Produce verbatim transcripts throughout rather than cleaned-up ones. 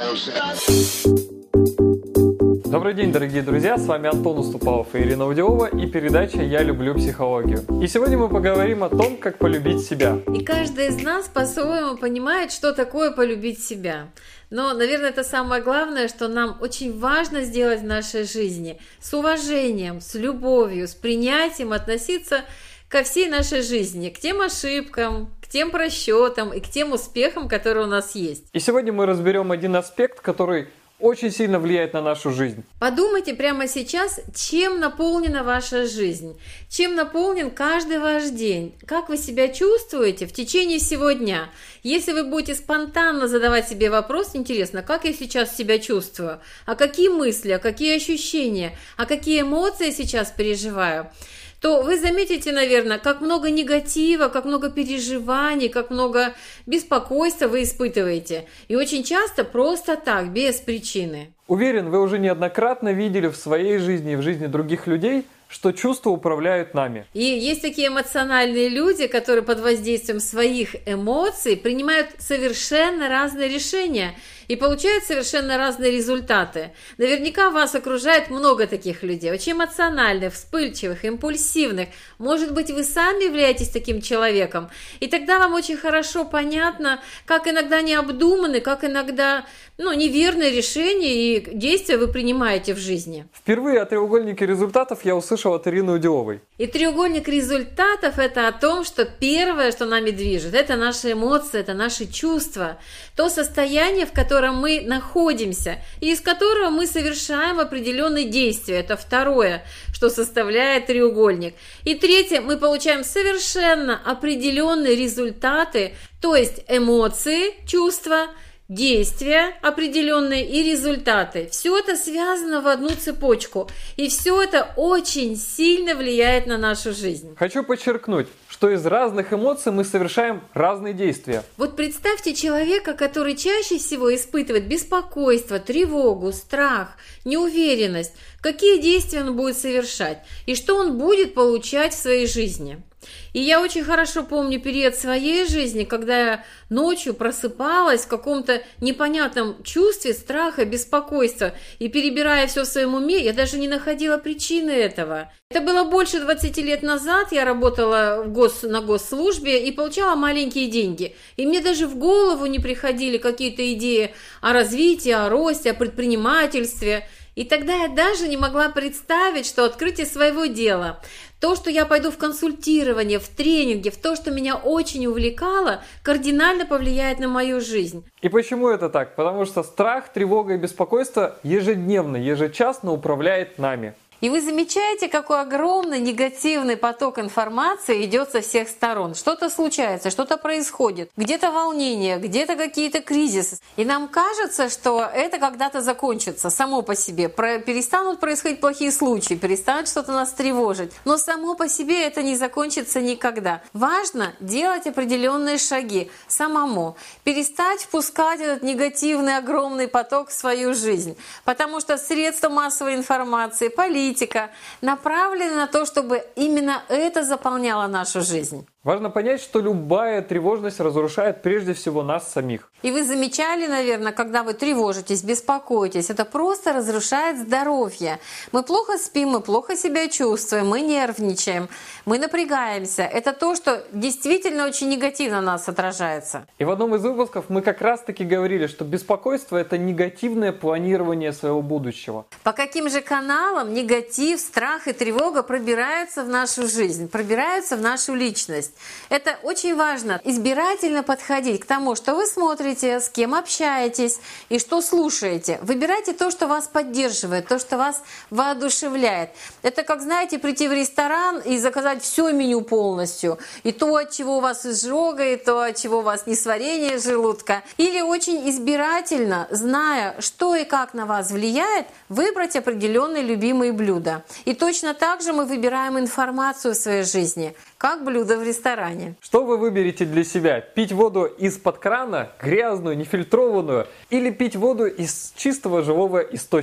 Добрый день, дорогие друзья, с вами Антон Уступалов и Ирина Удилова и передача «Я люблю психологию». И сегодня мы поговорим о том, как полюбить себя. И каждый из нас по-своему понимает, что такое полюбить себя. Но, наверное, это самое главное, что нам очень важно сделать в нашей жизни. С уважением, с любовью, с принятием относиться ко всей нашей жизни, к тем ошибкам, к тем просчетам и к тем успехам, которые у нас есть. И сегодня мы разберем один аспект, который очень сильно влияет на нашу жизнь. Подумайте прямо сейчас, чем наполнена ваша жизнь, чем наполнен каждый ваш день, как вы себя чувствуете в течение всего дня. Если вы будете спонтанно задавать себе вопрос, интересно, как я сейчас себя чувствую, а какие мысли, а какие ощущения, а какие эмоции сейчас переживаю, то вы заметите, наверное, как много негатива, как много переживаний, как много беспокойства вы испытываете. И очень часто просто так, без причины. Уверен, вы уже неоднократно видели в своей жизни и в жизни других людей, что чувства управляют нами. И есть такие эмоциональные люди, которые под воздействием своих эмоций принимают совершенно разные решения и получают совершенно разные результаты. Наверняка вас окружает много таких людей, очень эмоциональных, вспыльчивых, импульсивных. Может быть, вы сами являетесь таким человеком, и тогда вам очень хорошо понятно, как иногда необдуманные, как иногда ну, неверные решения и действия вы принимаете в жизни. Впервые о треугольнике результатов я услышал от Ирины Удиловой. И треугольник результатов – это о том, что первое, что нами движет, это наши эмоции, это наши чувства, то состояние, в котором мы находимся, и из которого мы совершаем определенные действия. Это второе, что составляет треугольник. И третье, мы получаем совершенно определенные результаты, то есть эмоции, чувства, действия определенные и результаты. Все это связано в одну цепочку. И все это очень сильно влияет на нашу жизнь. Хочу подчеркнуть, что из разных эмоций мы совершаем разные действия. Вот представьте человека, который чаще всего испытывает беспокойство, тревогу, страх, неуверенность. Какие действия он будет совершать и что он будет получать в своей жизни. И я очень хорошо помню период своей жизни, когда я ночью просыпалась в каком-то непонятном чувстве страха, беспокойства, и перебирая все в своем уме, я даже не находила причины этого. Это было больше двадцати лет назад, я работала в гос, на госслужбе и получала маленькие деньги. И мне даже в голову не приходили какие-то идеи о развитии, о росте, о предпринимательстве. И тогда я даже не могла представить, что открытие своего дела, то, что я пойду в консультирование, в тренинги, в то, что меня очень увлекало, кардинально повлияет на мою жизнь. И почему это так? Потому что страх, тревога и беспокойство ежедневно, ежечасно управляет нами. И вы замечаете, какой огромный негативный поток информации идет со всех сторон. Что-то случается, что-то происходит, где-то волнение, где-то какие-то кризисы. И нам кажется, что это когда-то закончится само по себе. Про- перестанут происходить плохие случаи, перестанет что-то нас тревожить. Но само по себе это не закончится никогда. Важно делать определенные шаги самому. Перестать впускать этот негативный огромный поток в свою жизнь. Потому что средства массовой информации, политика, направлены на то, чтобы именно это заполняло нашу жизнь. Важно понять, что любая тревожность разрушает прежде всего нас самих. И вы замечали, наверное, когда вы тревожитесь, беспокоитесь, это просто разрушает здоровье. Мы плохо спим, мы плохо себя чувствуем, мы нервничаем, мы напрягаемся. Это то, что действительно очень негативно на нас отражается. И в одном из выпусков мы как раз-таки говорили, что беспокойство – это негативное планирование своего будущего. По каким же каналам негатив, страх и тревога пробираются в нашу жизнь, пробираются в нашу личность? Это очень важно. Избирательно подходить к тому, что вы смотрите, с кем общаетесь и что слушаете. Выбирайте то, что вас поддерживает, то, что вас воодушевляет. Это как, знаете, прийти в ресторан и заказать все меню полностью. И то, от чего у вас изжога, и то, от чего у вас несварение желудка. Или очень избирательно, зная, что и как на вас влияет, выбрать определенные любимые блюда. И точно так же мы выбираем информацию в своей жизни, как блюдо в ресторане. Что вы выберете для себя? Пить воду из-под крана, грязную, нефильтрованную, или пить воду из чистого живого источника?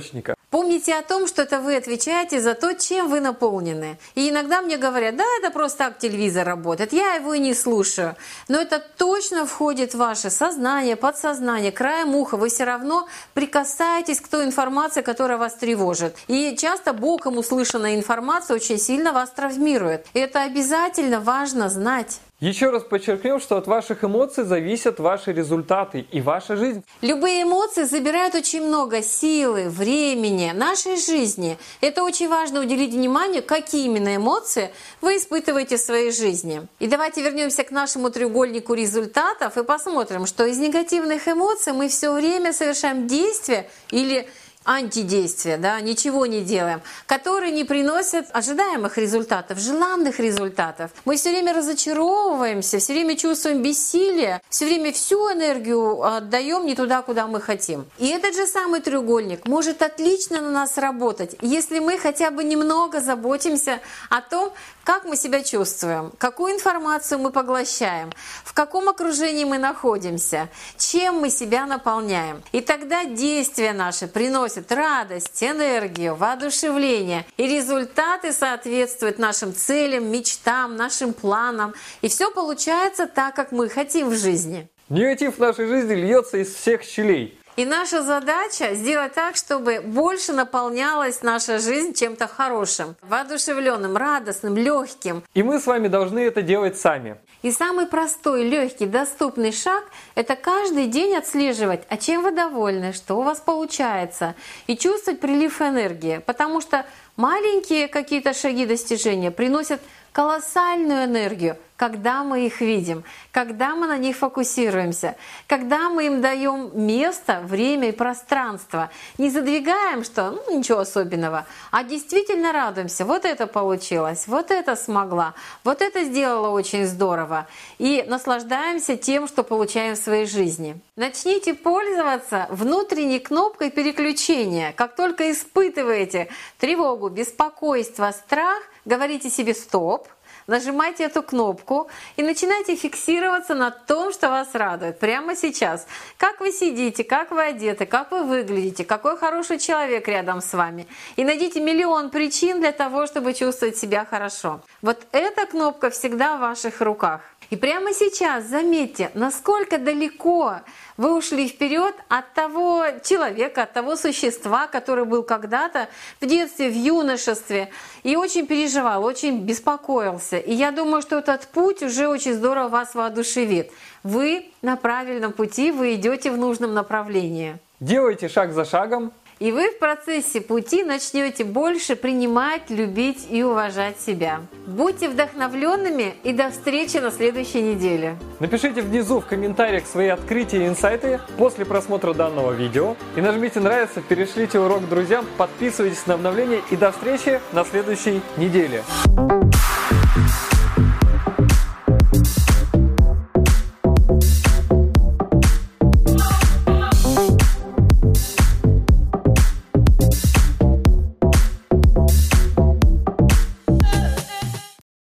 Помните о том, что это вы отвечаете за то, чем вы наполнены. И иногда мне говорят, да, это просто так телевизор работает, я его и не слушаю. Но это точно входит в ваше сознание, подсознание, краем уха. Вы все равно прикасаетесь к той информации, которая вас тревожит. И часто боком услышанная информация очень сильно вас травмирует. И это обязательно важно знать. Еще раз подчеркнем, что от ваших эмоций зависят ваши результаты и ваша жизнь. Любые эмоции забирают очень много силы, времени, нашей жизни. Это очень важно уделить внимание, какие именно эмоции вы испытываете в своей жизни. И давайте вернемся к нашему треугольнику результатов и посмотрим, что из негативных эмоций мы все время совершаем действия или антидействия, да, ничего не делаем, которые не приносят ожидаемых результатов, желанных результатов. Мы все время разочаровываемся, все время чувствуем бессилие, все время всю энергию отдаем не туда, куда мы хотим. И этот же самый треугольник может отлично на нас работать, если мы хотя бы немного заботимся о том, как мы себя чувствуем, какую информацию мы поглощаем, в каком окружении мы находимся, чем мы себя наполняем. И тогда действия наши приносят радость, энергию, воодушевление. И результаты соответствуют нашим целям, мечтам, нашим планам. И все получается так, как мы хотим в жизни. Негатив в нашей жизни льется из всех щелей. И наша задача сделать так, чтобы больше наполнялась наша жизнь чем-то хорошим, воодушевленным, радостным, легким. И мы с вами должны это делать сами. И самый простой, легкий, доступный шаг – это каждый день отслеживать, а чем вы довольны, что у вас получается, и чувствовать прилив энергии. Потому что маленькие какие-то шаги достижения приносят колоссальную энергию, когда мы их видим, когда мы на них фокусируемся, когда мы им даем место, время и пространство. Не задвигаем, что ну, ничего особенного, а действительно радуемся. Вот это получилось, вот это смогла, вот это сделала очень здорово. И наслаждаемся тем, что получаем в своей жизни. Начните пользоваться внутренней кнопкой переключения. Как только испытываете тревогу, беспокойство, страх, говорите себе «стоп», нажимайте эту кнопку и начинайте фиксироваться на том, что вас радует прямо сейчас. Как вы сидите, как вы одеты, как вы выглядите, какой хороший человек рядом с вами. И найдите миллион причин для того, чтобы чувствовать себя хорошо. Вот эта кнопка всегда в ваших руках. И прямо сейчас заметьте, насколько далеко вы ушли вперед от того человека, от того существа, который был когда-то в детстве, в юношестве, и очень переживал, очень беспокоился. И я думаю, что этот путь уже очень здорово вас воодушевит. Вы на правильном пути, вы идете в нужном направлении. Делайте шаг за шагом. И вы в процессе пути начнете больше принимать, любить и уважать себя. Будьте вдохновленными и до встречи на следующей неделе. Напишите внизу в комментариях свои открытия и инсайты после просмотра данного видео. И нажмите «Нравится», перешлите урок друзьям, подписывайтесь на обновления и до встречи на следующей неделе.